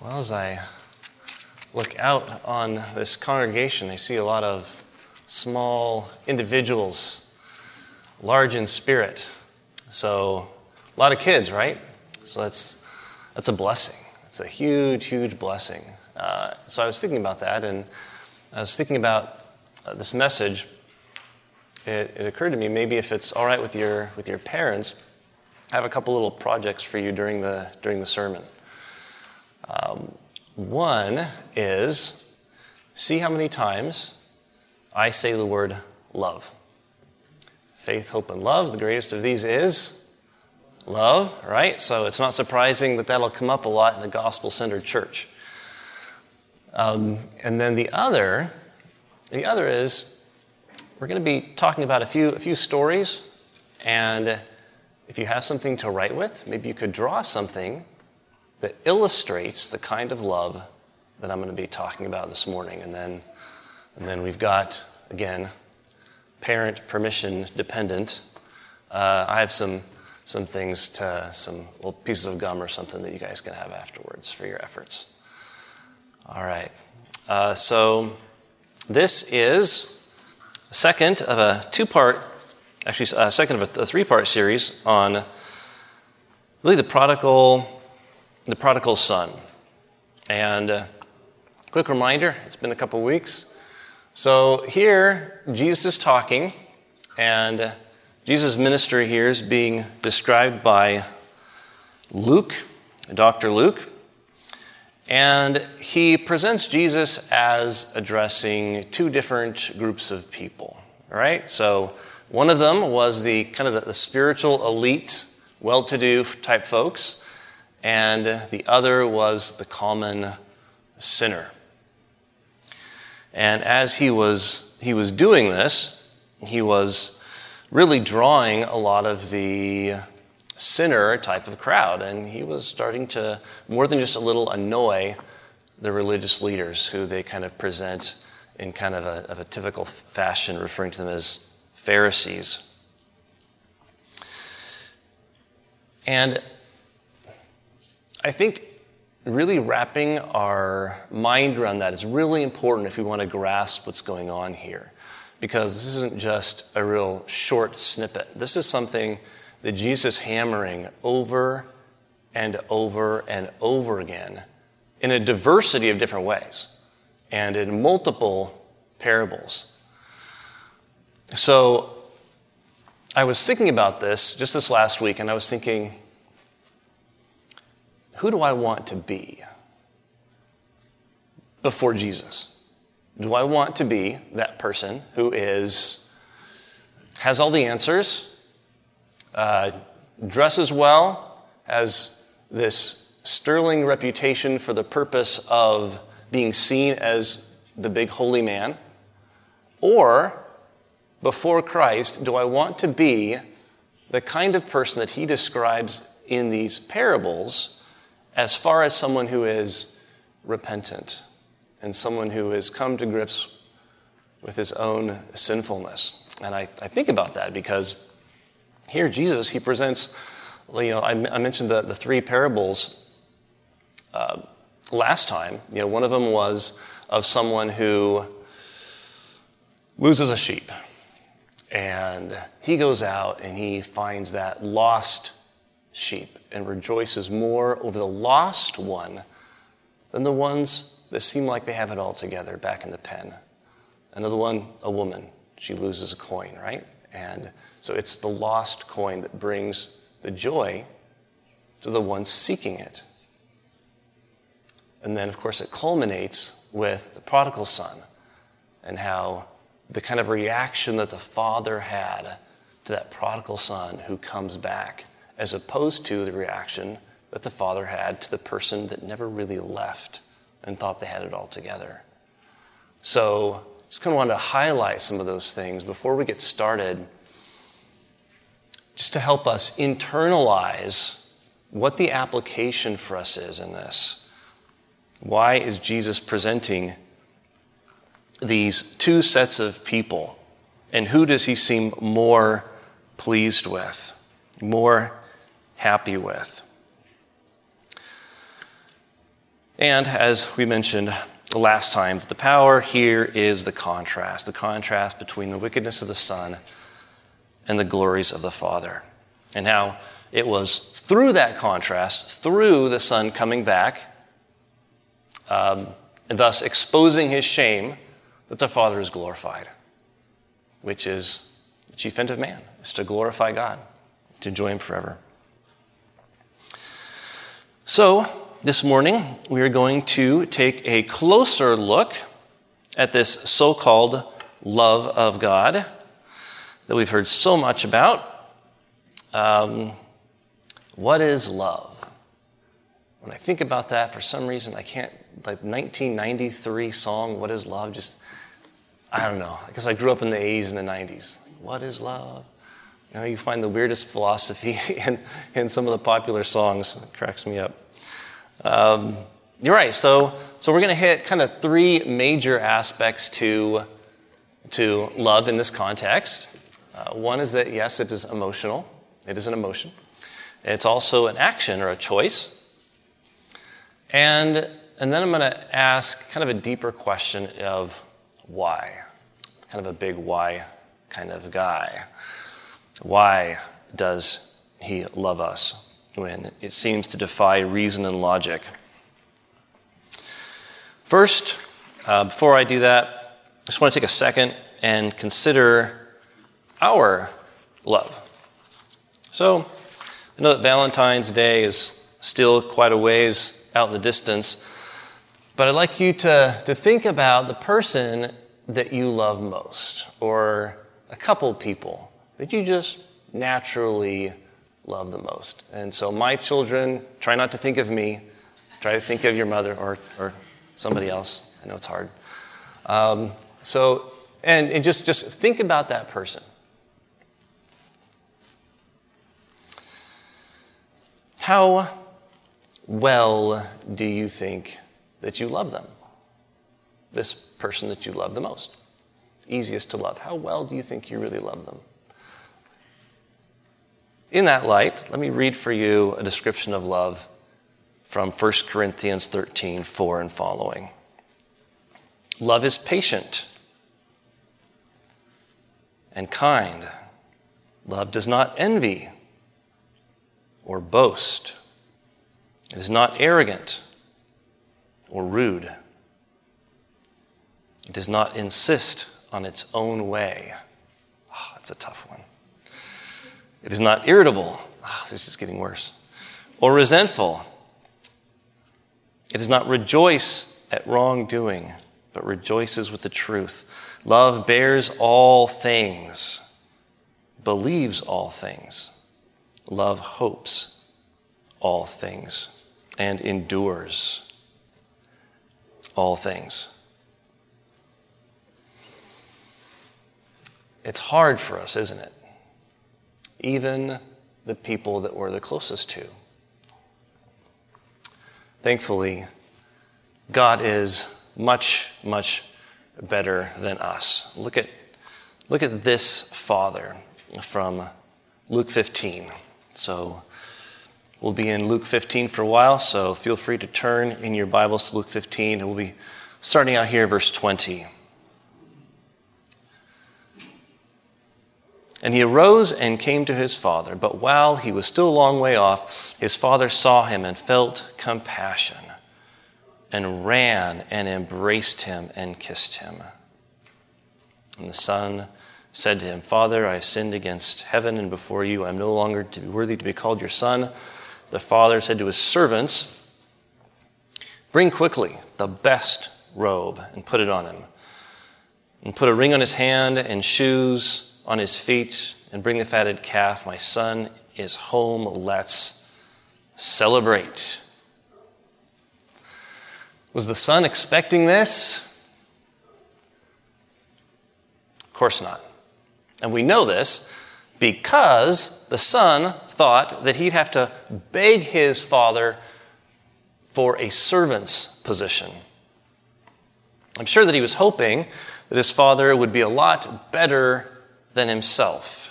Well, as I look out on this congregation, I see a lot of small individuals, large in spirit. So a lot of kids, right? So that's a blessing. It's a huge, huge blessing. So I was thinking about that, and I was thinking about this message. It occurred to me, maybe if it's all right with your parents, I have a couple little projects for you during the sermon. One is, see how many times I say the word love. Faith, hope, and love. The greatest of these is love, right? So it's not surprising that that'll come up a lot in a gospel-centered church. And then the other is, we're going to be talking about a few stories, and if you have something to write with, maybe you could draw something that illustrates the kind of love that I'm going to be talking about this morning. And then we've got, again, parent permission dependent. I have some things some little pieces of gum or something that you guys can have afterwards for your efforts. All right. So this is a second of a three-part series on really the prodigal son. And quick reminder, it's been a couple weeks. So here, Jesus is talking, and Jesus' ministry here is being described by Luke, Dr. Luke. And he presents Jesus as addressing two different groups of people, right? So one of them was the kind of the spiritual elite, well-to-do type folks, and the other was the common sinner. And as he was doing this, he was really drawing a lot of the sinner type of crowd, and he was starting to, more than just a little, annoy the religious leaders who they kind of present in kind of a typical fashion, referring to them as Pharisees. And I think really wrapping our mind around that is really important if we want to grasp what's going on here. Because this isn't just a real short snippet. This is something that Jesus is hammering over and over and over again in a diversity of different ways and in multiple parables. So I was thinking about this just this last week, and I was thinking, who do I want to be before Jesus? Do I want to be that person who has all the answers, dresses well, has this sterling reputation for the purpose of being seen as the big holy man? Or, before Christ, do I want to be the kind of person that he describes in these parables as far as someone who is repentant and someone who has come to grips with his own sinfulness? And I think about that because here Jesus, he presents, I mentioned the three parables last time. One of them was of someone who loses a sheep. And he goes out and he finds that lost sheep and rejoices more over the lost one than the ones that seem like they have it all together back in the pen. Another one, a woman, she loses a coin, right? And so it's the lost coin that brings the joy to the one seeking it. And then, of course, it culminates with the prodigal son and how the kind of reaction that the father had to that prodigal son who comes back, as opposed to the reaction that the father had to the person that never really left and thought they had it all together. So just kind of wanted to highlight some of those things before we get started, just to help us internalize what the application for us is in this. Why is Jesus presenting these two sets of people, and who does he seem more pleased with, more happy with? And as we mentioned last time, the power here is the contrast between the wickedness of the Son and the glories of the Father. And how it was through that contrast, through the Son coming back, and thus exposing his shame, that the Father is glorified, which is the chief end of man, is to glorify God, to enjoy him forever. So, this morning, we are going to take a closer look at this so-called love of God that we've heard so much about. What is love? When I think about that, for some reason, I can't, like 1993 song, What is Love? I don't know. I guess I grew up in the 80s and the 90s. What is love? You know, you find the weirdest philosophy in some of the popular songs. It cracks me up. You're right. So we're going to hit kind of three major aspects to love in this context. One is that, yes, it is emotional. It is an emotion. It's also an action or a choice. And then I'm going to ask kind of a deeper question of why. Kind of a big why kind of guy. Why does he love us when it seems to defy reason and logic? First, before I do that, I just want to take a second and consider our love. So, I know that Valentine's Day is still quite a ways out in the distance, but I'd like you to think about the person that you love most, or a couple people that you just naturally love the most. And so my children, try not to think of me, try to think of your mother or somebody else. I know it's hard. And just think about that person. How well do you think that you love them? This person that you love the most, easiest to love. How well do you think you really love them? In that light, let me read for you a description of love from 1 Corinthians 13:4 and following. Love is patient and kind. Love does not envy or boast. It is not arrogant or rude. It does not insist on its own way. Oh, that's a tough one. It is not irritable. Oh, this is getting worse. Or resentful. It does not rejoice at wrongdoing, but rejoices with the truth. Love bears all things, believes all things. Love hopes all things, and endures all things. It's hard for us, isn't it? Even the people that we're the closest to. Thankfully, God is much, much better than us. Look at this father from Luke 15. So we'll be in Luke 15 for a while, so feel free to turn in your Bibles to Luke 15, and we'll be starting out here, verse 20. And he arose and came to his father, but while he was still a long way off, his father saw him and felt compassion, and ran and embraced him and kissed him. And the son said to him, Father, I have sinned against heaven and before you. I am no longer to be worthy to be called your son. The father said to his servants, Bring quickly the best robe and put it on him, and put a ring on his hand and shoes on his feet, and bring the fatted calf. My son is home. Let's celebrate. Was the son expecting this? Of course not. And we know this because the son thought that he'd have to beg his father for a servant's position. I'm sure that he was hoping that his father would be a lot better than himself.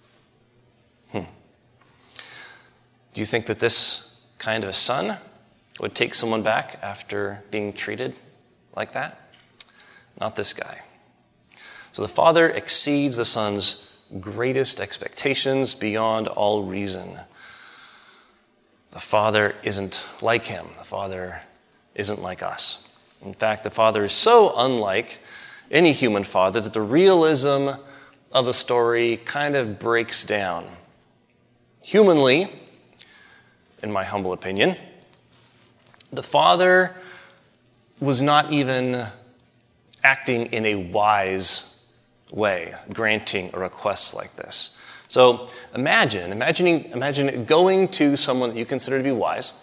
Do you think that this kind of a son would take someone back after being treated like that? Not this guy. So the Father exceeds the Son's greatest expectations beyond all reason. The Father isn't like him. The Father isn't like us. In fact, the Father is so unlike any human father that the realism of the story kind of breaks down. Humanly, in my humble opinion, the Father was not even acting in a wise way, granting a request like this. So imagine going to someone that you consider to be wise,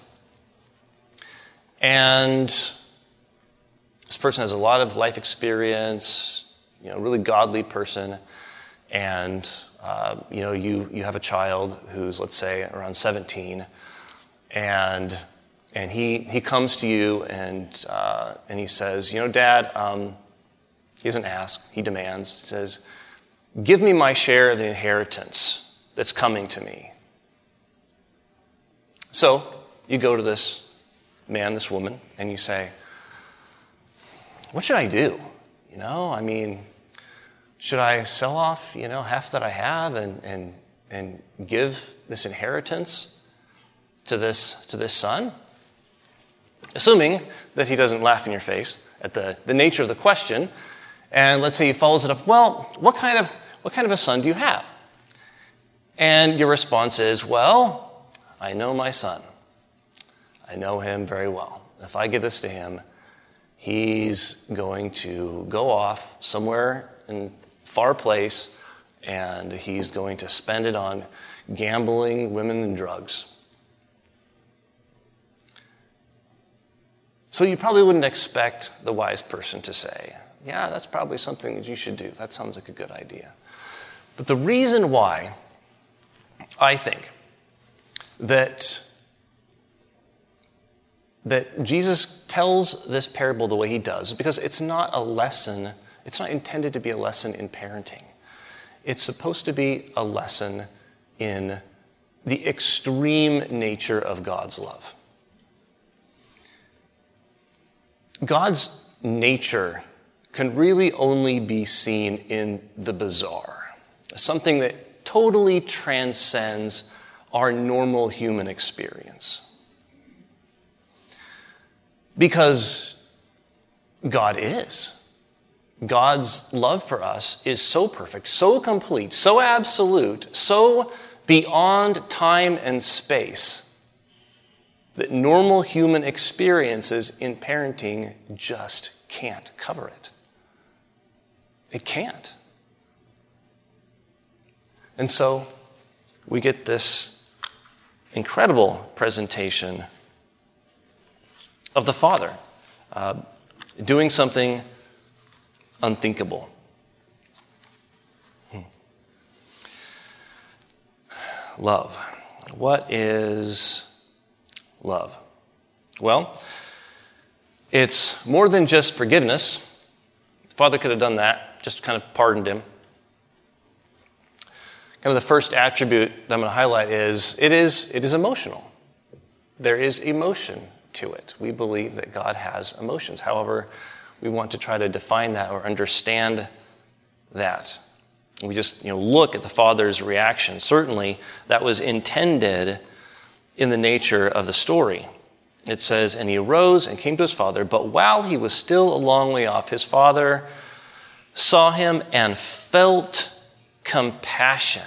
and this person has a lot of life experience, a really godly person, and you have a child who's, let's say, around 17, and he comes to you and he says, Dad, he doesn't ask, he demands. He says, give me my share of the inheritance that's coming to me. So you go to this man, this woman, and you say, what should I do? Should I sell off, half that I have and give this inheritance to this son? Assuming that he doesn't laugh in your face at the nature of the question, and let's say he follows it up, well, what kind of a son do you have? And your response is, well, I know my son. I know him very well. If I give this to him, he's going to go off somewhere in a far place, and he's going to spend it on gambling, women, and drugs. So you probably wouldn't expect the wise person to say, yeah, that's probably something that you should do. That sounds like a good idea. But the reason why I think that Jesus tells this parable the way he does is because it's not a lesson. It's not intended to be a lesson in parenting. It's supposed to be a lesson in the extreme nature of God's love. God's nature can really only be seen in the bizarre, something that totally transcends our normal human experience. Because God is. God's love for us is so perfect, so complete, so absolute, so beyond time and space that normal human experiences in parenting just can't cover it. It can't. And so we get this incredible presentation of the Father doing something unthinkable. Love. What is love? Well, it's more than just forgiveness. The Father could have done that, just kind of pardoned him. Kind of the first attribute that I'm going to highlight is it is emotional. There is emotion to it. We believe that God has emotions. However, we want to try to define that or understand that. We just look at the Father's reaction. Certainly, that was intended in the nature of the story. It says, and he arose and came to his father, but while he was still a long way off, his father saw him and felt compassion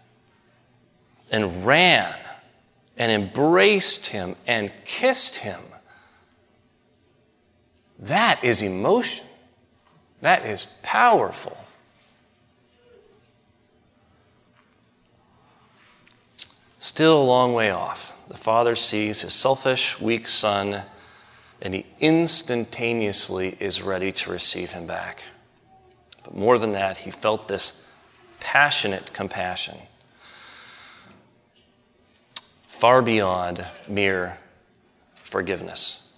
and ran and embraced him and kissed him. That is emotion. That is powerful. Still a long way off, the father sees his selfish, weak son, and he instantaneously is ready to receive him back. But more than that, he felt this passionate compassion, far beyond mere forgiveness.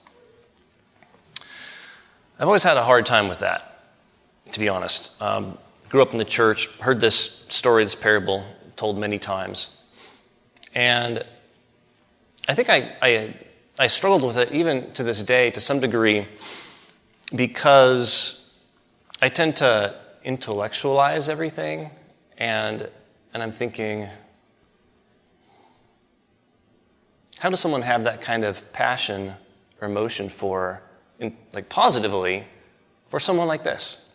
I've always had a hard time with that, to be honest. Grew up in the church, heard this story, this parable, told many times. And I think I I struggled with it even to this day to some degree because I tend to intellectualize everything, and I'm thinking, how does someone have that kind of passion or emotion for, like positively, for someone like this?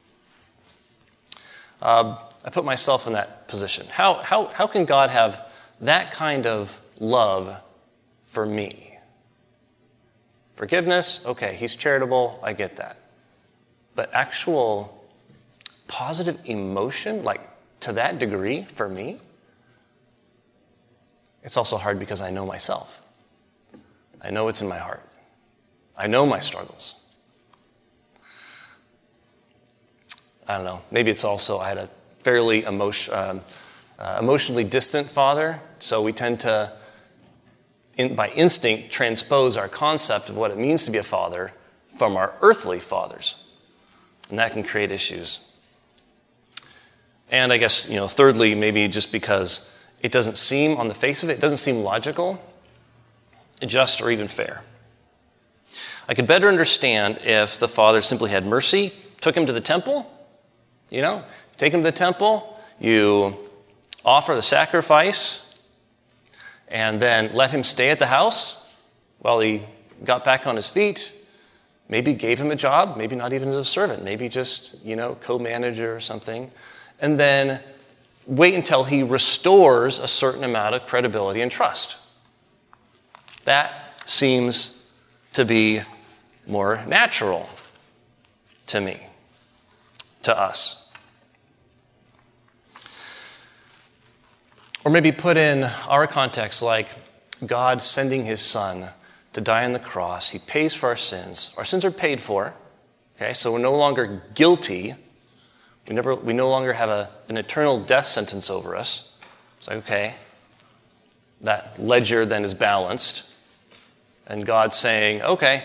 I put myself in that position. How can God have that kind of love for me? Forgiveness, okay, he's charitable, I get that. But actual positive emotion, like to that degree for me? It's also hard because I know myself. I know it's in my heart. I know my struggles. I don't know. Maybe it's also I had a fairly emotionally distant father, so we tend to, by instinct, transpose our concept of what it means to be a father from our earthly fathers. And that can create issues. And I guess, thirdly, maybe just because it doesn't seem, on the face of it, it doesn't seem logical, just, or even fair. I could better understand if the father simply had mercy, took him to the temple, take him to the temple, you offer the sacrifice, and then let him stay at the house while he got back on his feet, maybe gave him a job, maybe not even as a servant, maybe just, co-manager or something, and then wait until he restores a certain amount of credibility and trust. That seems to be more natural to me, to us. Or maybe put in our context like God sending his son to die on the cross. He pays for our sins. Our sins are paid for. Okay, so we're no longer guilty. We no longer have an eternal death sentence over us. It's like, okay, that ledger then is balanced. And God's saying, okay,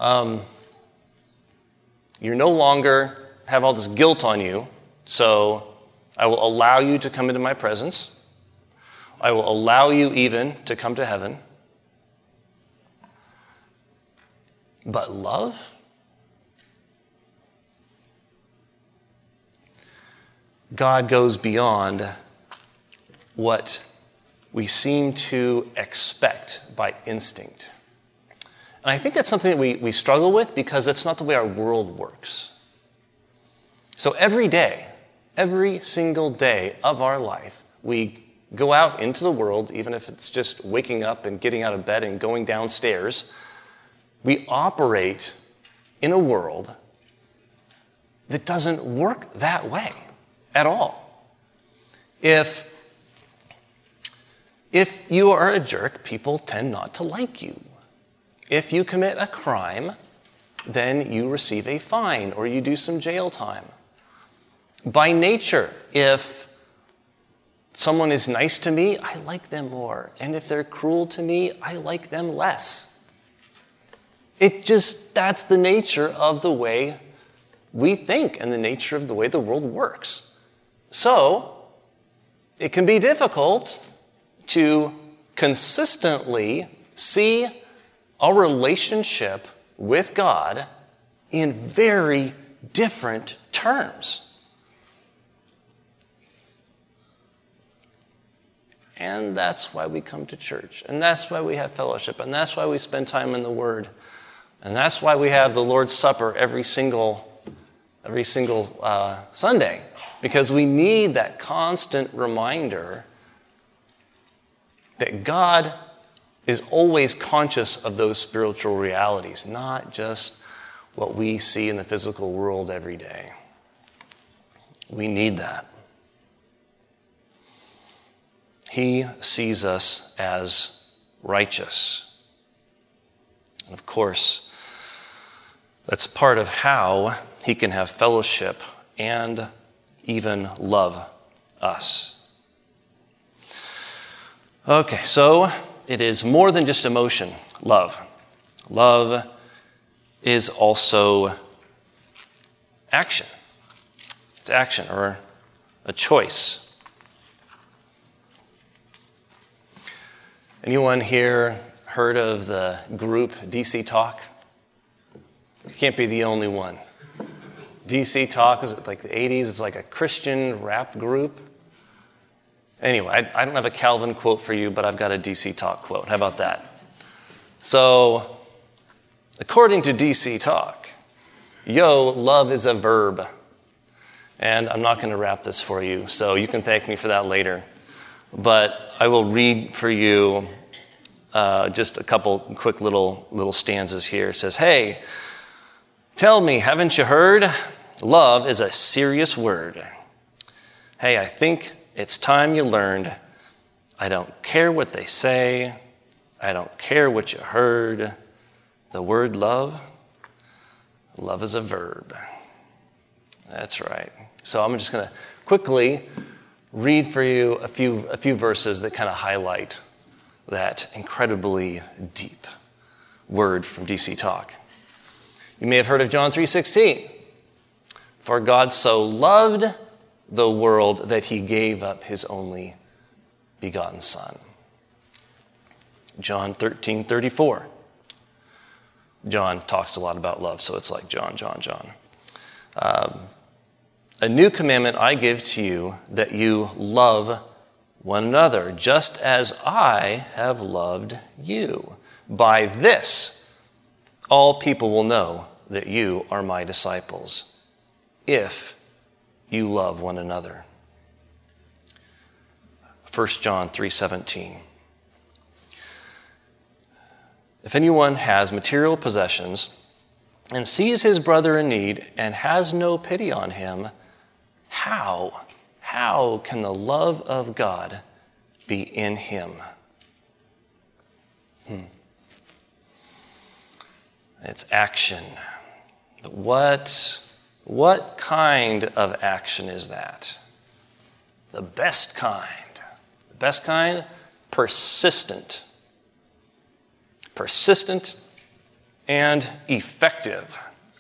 you no longer have all this guilt on you, so I will allow you to come into my presence. I will allow you even to come to heaven. But love? God goes beyond what we seem to expect by instinct. And I think that's something that we struggle with because it's not the way our world works. So every day, every single day of our life, we go out into the world, even if it's just waking up and getting out of bed and going downstairs. We operate in a world that doesn't work that way at all. If you are a jerk, people tend not to like you. If you commit a crime, then you receive a fine or you do some jail time. By nature, if someone is nice to me, I like them more. And if they're cruel to me, I like them less. That's the nature of the way we think and the nature of the way the world works. So, it can be difficult to consistently see our relationship with God in very different terms. And that's why we come to church. And that's why we have fellowship. And that's why we spend time in the Word. And that's why we have the Lord's Supper every single Sunday. Because we need that constant reminder that God is always conscious of those spiritual realities, not just what we see in the physical world every day. We need that. He sees us as righteous. And of course, that's part of how he can have fellowship and even love us. Okay, so it is more than just emotion, love. Love is also action. It's action or a choice. Anyone here heard of the group DC Talk? You can't be the only one. DC Talk is like the 80s. It's like a Christian rap group. Anyway, I don't have a Calvin quote for you, but I've got a DC Talk quote. How about that? So, according to DC Talk, love is a verb. And I'm not going to rap this for you, so you can thank me for that later. But I will read for you just a couple quick little stanzas here. It says, "Hey, tell me, haven't you heard? Love is a serious word. Hey, I think it's time you learned. I don't care what they say. I don't care what you heard. The word love is a verb." That's right. So I'm just going to quickly read for you a few verses that kind of highlight that incredibly deep word from DC Talk. You may have heard of John 3:16. For God so loved the world that he gave up his only begotten Son. John 13:34. John talks a lot about love, so it's like John. A new commandment I give to you, that you love one another, just as I have loved you. By this, all people will know that you are my disciples, if you love one another. 1 John 3:17. If anyone has material possessions and sees his brother in need and has no pity on him, how can the love of God be in him? It's action. But what kind of action is that? The best kind. The best kind? Persistent. Persistent and effective.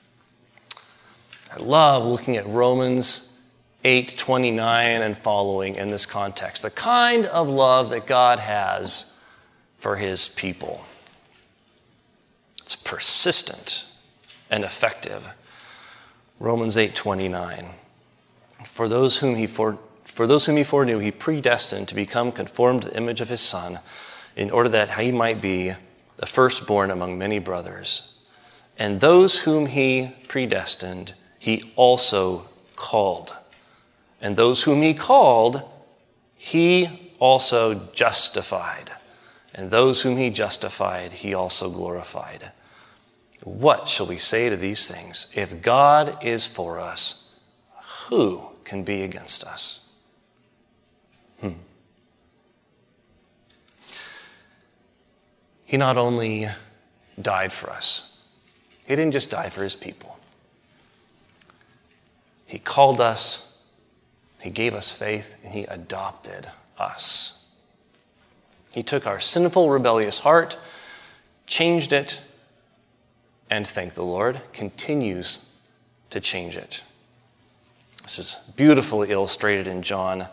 I love looking at Romans 8:29 and following in this context. The kind of love that God has for his people. It's persistent and effective. Romans 8:29. For those whom he foreknew, he predestined to become conformed to the image of his Son, in order that he might be the firstborn among many brothers. And those whom he predestined, he also called. And those whom he called, he also justified. And those whom he justified, he also glorified. What shall we say to these things? If God is for us, who can be against us? He not only died for us, he didn't just die for his people. He called us, he gave us faith, and he adopted us. He took our sinful, rebellious heart, changed it, and thank the Lord, continues to change it. This is beautifully illustrated in John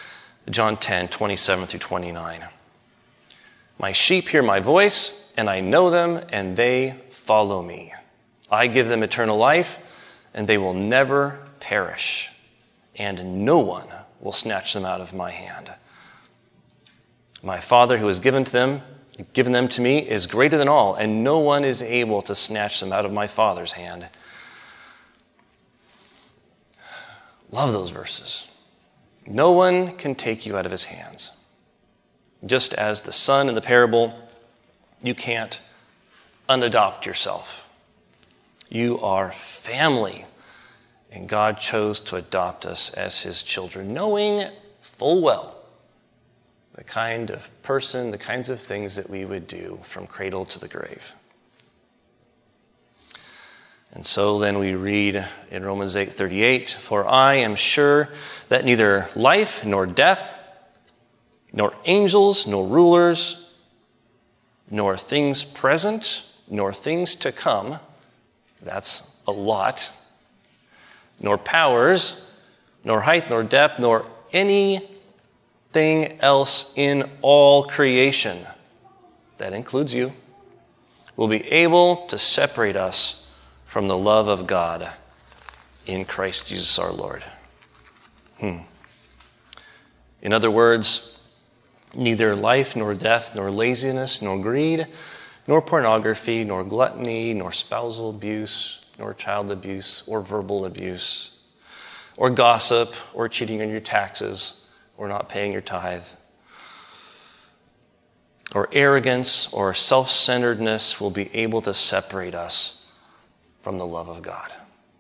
10:27-29. My sheep hear my voice, and I know them, and they follow me. I give them eternal life, and they will never perish, and no one will snatch them out of my hand. My Father who has given them to me is greater than all, and no one is able to snatch them out of my Father's hand. Love those verses. No one can take you out of his hands. Just as the son in the parable, you can't unadopt yourself. You are family, and God chose to adopt us as his children, knowing full well the kind of person, the kinds of things that we would do from cradle to the grave. And so then we read in Romans 8:38, for I am sure that neither life nor death, nor angels, nor rulers, nor things present, nor things to come, that's a lot, nor powers, nor height, nor depth, nor anything else in all creation that includes you, will be able to separate us from the love of God in Christ Jesus our Lord. In other words, neither life, nor death, nor laziness, nor greed, nor pornography, nor gluttony, nor spousal abuse, nor child abuse, or verbal abuse, or gossip, or cheating on your taxes, or not paying your tithe, or arrogance, or self-centeredness will be able to separate us from the love of God.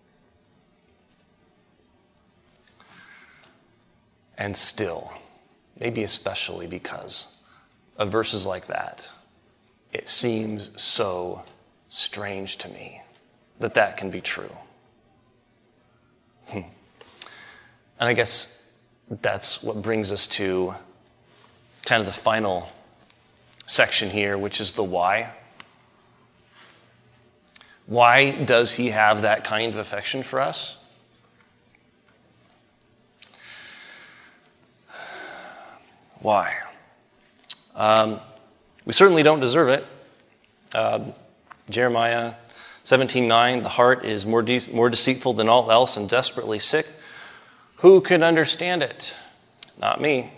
And still, maybe especially because of verses like that, it seems so strange to me that that can be true. And I guess that's what brings us to kind of the final section here, which is the why. Why does he have that kind of affection for us? Why? We certainly don't deserve it. Jeremiah 17:9, the heart is more deceitful than all else and desperately sick. Who can understand it? Not me.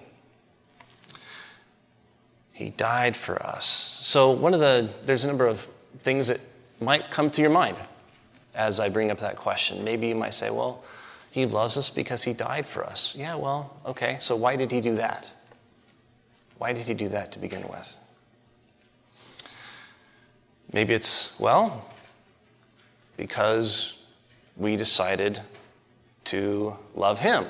He died for us. So there's a number of things that might come to your mind as I bring up that question. Maybe you might say, well, he loves us because he died for us. Yeah, well, okay, so why did he do that? Why did he do that to begin with? Maybe it's, well, because we decided to love him.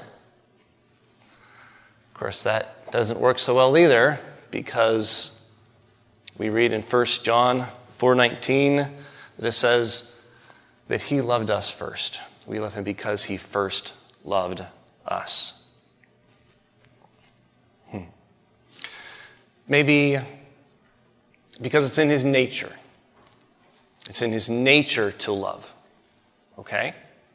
Of course, that doesn't work so well either, because we read in 1 John 4:19 that it says that he loved us first. We love him because he first loved us. Maybe because it's in his nature. It's in his nature to love. Okay?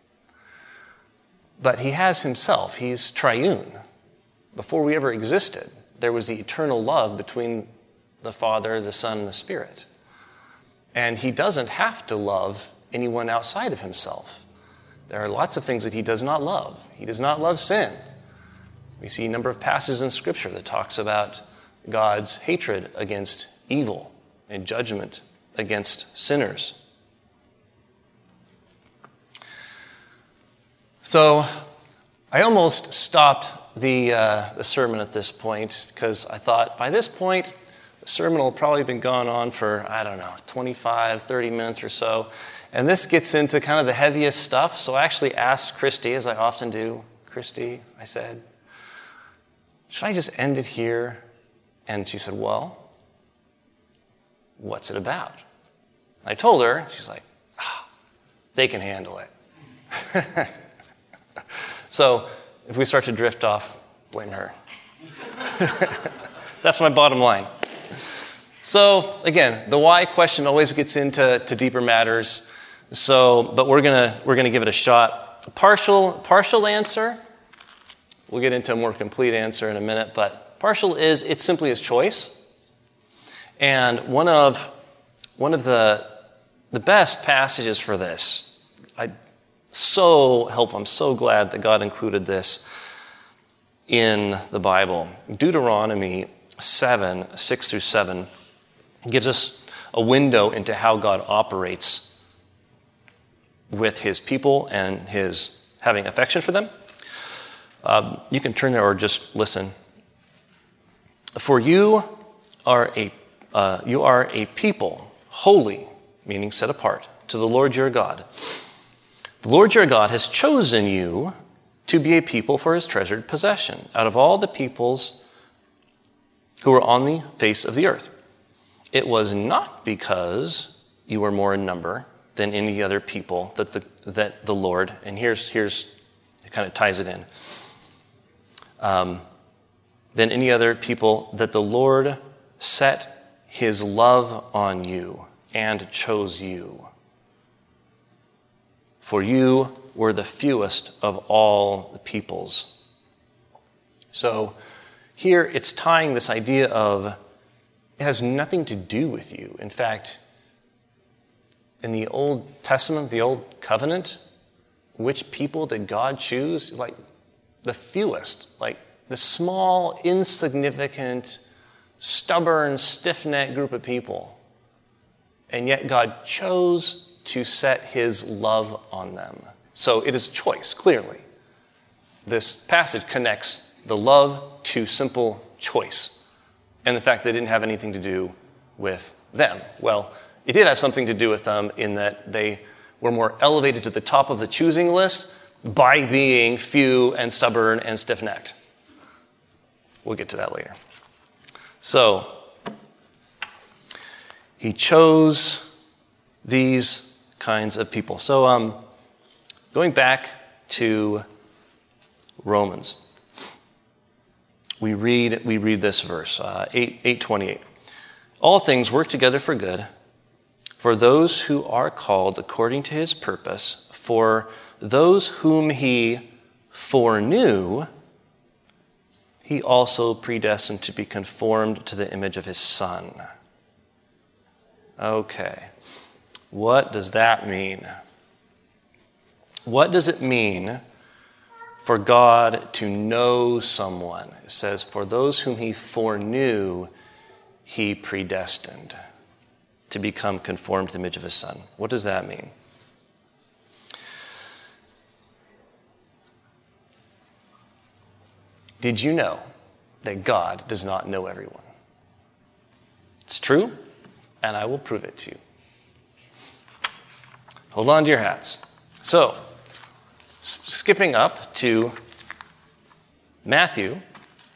But he has himself. He's triune. Before we ever existed, there was the eternal love between the Father, the Son, and the Spirit. And he doesn't have to love anyone outside of himself. There are lots of things that he does not love. He does not love sin. We see a number of passages in Scripture that talks about God's hatred against evil and judgment against sinners. So I almost stopped the sermon at this point because I thought by this point the sermon will probably have been gone on for, 25, 30 minutes or so. And this gets into kind of the heaviest stuff. So I actually asked Christy, as I often do, Christy, I said, should I just end it here? And she said, well, what's it about? And I told her, she's like, they can handle it. So if we start to drift off, blame her. That's my bottom line. So again, the why question always gets into deeper matters. So, but we're gonna give it a shot. A partial answer. We'll get into a more complete answer in a minute, but partial is it's simply his choice. And one of the best passages for this, so helpful. I'm so glad that God included this in the Bible. Deuteronomy 7:6-7 gives us a window into how God operates with his people and his having affection for them. You can turn there or just listen. For you are a people, holy, meaning set apart, to the Lord your God. The Lord your God has chosen you to be a people for his treasured possession out of all the peoples who are on the face of the earth. It was not because you were more in number than any other people that the Lord, and here's it kind of ties it in, than any other people that the Lord set his love on you and chose you. For you were the fewest of all the peoples. So here it's tying this idea of It has nothing to do with you. In fact, in the Old Testament, the Old Covenant, which people did God choose? Like the fewest, like the small, insignificant, stubborn, stiff-necked group of people. And yet God chose to set his love on them. So it is choice, clearly. This passage connects the love to simple choice and the fact that it didn't have anything to do with them. Well, it did have something to do with them in that they were more elevated to the top of the choosing list by being few and stubborn and stiff-necked. We'll get to that later. So, he chose these kinds of people. So, going back to Romans, we read this verse, 8:28. All things work together for good for those who are called according to his purpose, for those whom he foreknew, he also predestined to be conformed to the image of his Son. Okay, what does that mean? What does it mean for God to know someone? It says, for those whom he foreknew, he predestined to become conformed to the image of his Son. What does that mean? Did you know that God does not know everyone? It's true, and I will prove it to you. Hold on to your hats. So, skipping up to Matthew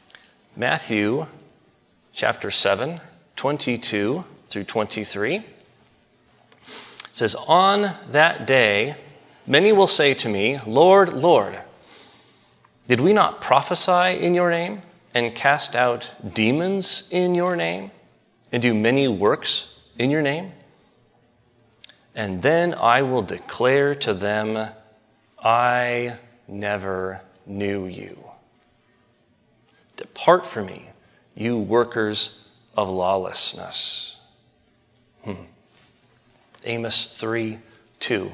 chapter 7, 22 through 23. It says, on that day, many will say to me, Lord, Lord, did we not prophesy in your name and cast out demons in your name and do many works in your name? And then I will declare to them, I never knew you. Depart from me, you workers of lawlessness. Amos 3:2.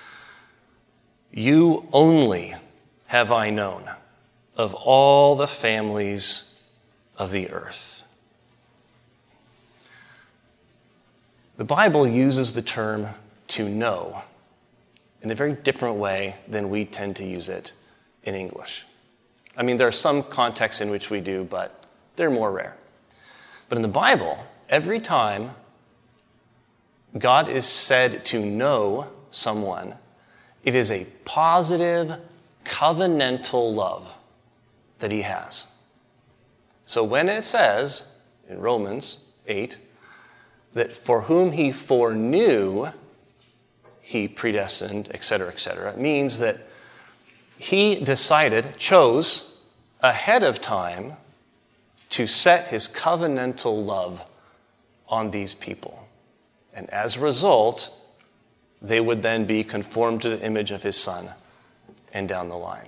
You only have I known of all the families of the earth. The Bible uses the term to know in a very different way than we tend to use it in English. I mean, there are some contexts in which we do, but they're more rare. But in the Bible, every time God is said to know someone, it is a positive, covenantal love that he has. So when it says in Romans 8 that for whom he foreknew, he predestined, etc., it means that he chose ahead of time to set his covenantal love on these people. And as a result, they would then be conformed to the image of his Son and down the line.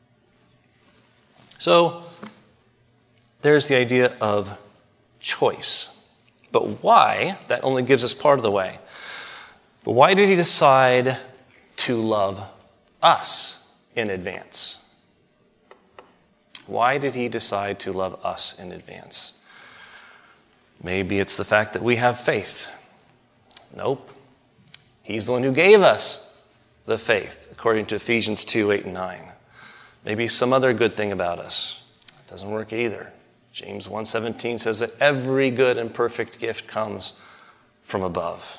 So there's the idea of choice. But why? That only gives us part of the way. But why did he decide to love us in advance? Why did he decide to love us in advance? Maybe it's the fact that we have faith. Nope. He's the one who gave us the faith, according to Ephesians 2, 8, and 9. Maybe some other good thing about us. It doesn't work either. James 1:17 says that every good and perfect gift comes from above.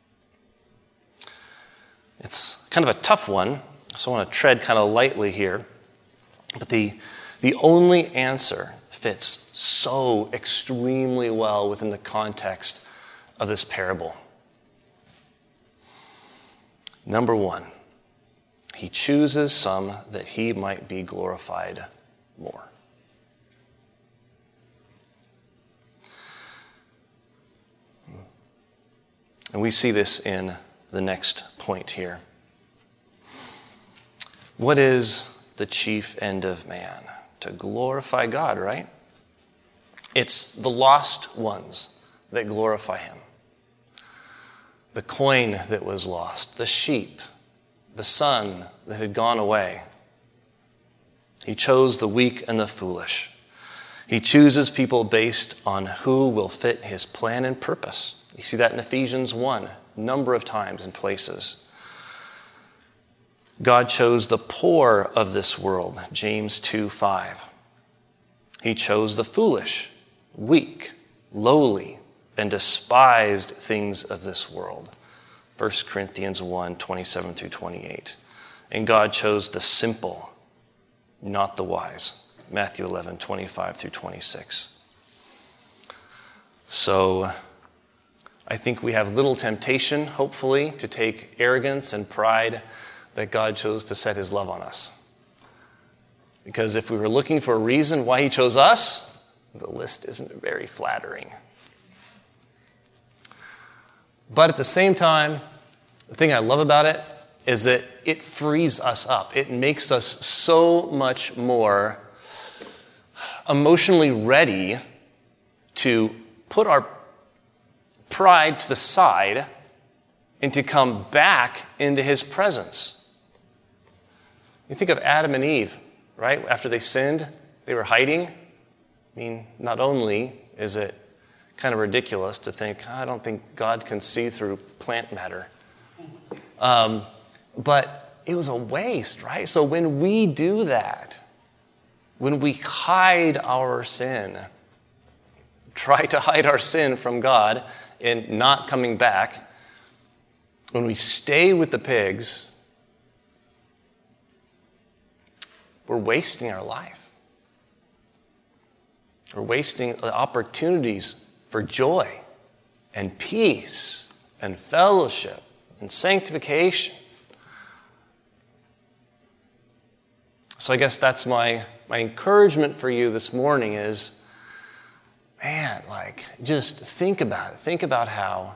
It's kind of a tough one, so I want to tread kind of lightly here. But the only answer fits so extremely well within the context of this parable. Number one, he chooses some that he might be glorified more. And we see this in the next point here. What is the chief end of man? To glorify God, right? It's the lost ones that glorify him. The coin that was lost, the sheep, the son that had gone away. He chose the weak and the foolish. He chooses people based on who will fit his plan and purpose. You see that in Ephesians 1, a number of times and places. God chose the poor of this world, James 2:5. He chose the foolish, weak, lowly, and despised things of this world, 1 Corinthians 1:27 through 28. And God chose the simple, not the wise, Matthew 11:25 through 26. So I think we have little temptation, hopefully, to take arrogance and pride that God chose to set his love on us. Because if we were looking for a reason why he chose us, the list isn't very flattering. But at the same time, the thing I love about it is that it frees us up. It makes us so much more emotionally ready to put our pride to the side and to come back into his presence. You think of Adam and Eve, right? After they sinned, they were hiding. I mean, not only is it kind of ridiculous to think, I don't think God can see through plant matter. But it was a waste, right? So when we do that, when we hide our sin, try to hide our sin from God and not coming back, when we stay with the pigs, we're wasting our life. We're wasting the opportunities for joy and peace and fellowship and sanctification. So I guess that's my encouragement for you this morning is, man, just think about it. Think about how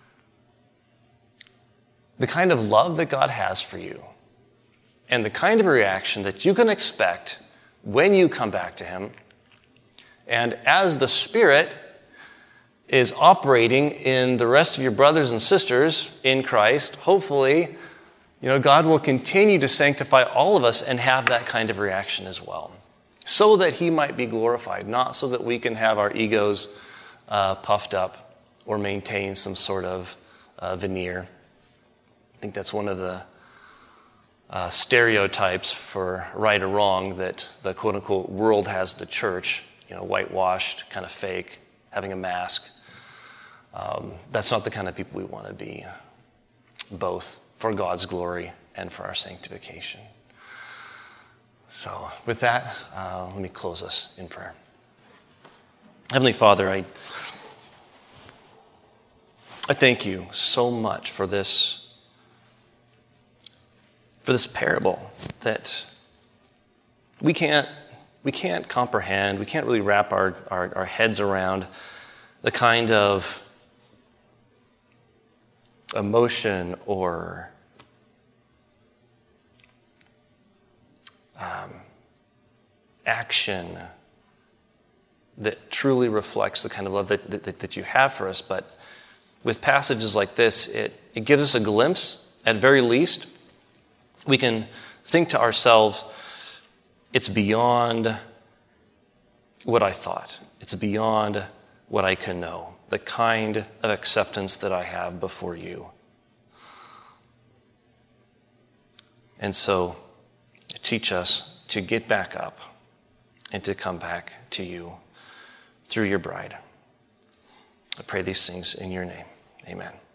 the kind of love that God has for you and the kind of reaction that you can expect when you come back to him. And as the Spirit is operating in the rest of your brothers and sisters in Christ, hopefully, God will continue to sanctify all of us and have that kind of reaction as well, so that he might be glorified, not so that we can have our egos puffed up or maintain some sort of veneer. I think that's one of the stereotypes for right or wrong that the quote-unquote world has the church, whitewashed, kind of fake, having a mask. That's not the kind of people we want to be, both for God's glory and for our sanctification. So with that, let me close us in prayer. Heavenly Father, I thank you so much for this parable that we can't comprehend, we can't really wrap our heads around the kind of emotion or action that truly reflects the kind of love that you have for us. But with passages like this, it gives us a glimpse, at very least. We can think to ourselves, it's beyond what I thought. It's beyond what I can know, the kind of acceptance that I have before you. And so, teach us to get back up and to come back to you through your bride. I pray these things in your name. Amen.